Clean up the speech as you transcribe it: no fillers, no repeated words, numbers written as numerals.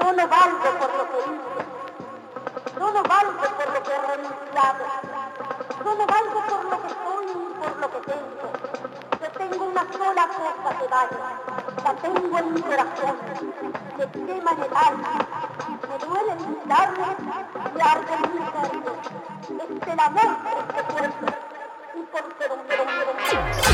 Yo no valgo por lo que hice, yo no valgo por lo que he renunciado, yo no valgo por lo que soy ni por lo que tengo. Yo tengo una sola cosa que vale, la tengo en mi corazón, me quema en el alma, me duele en mis labios y arde en mis nervios. Es el amor de este pueblo y por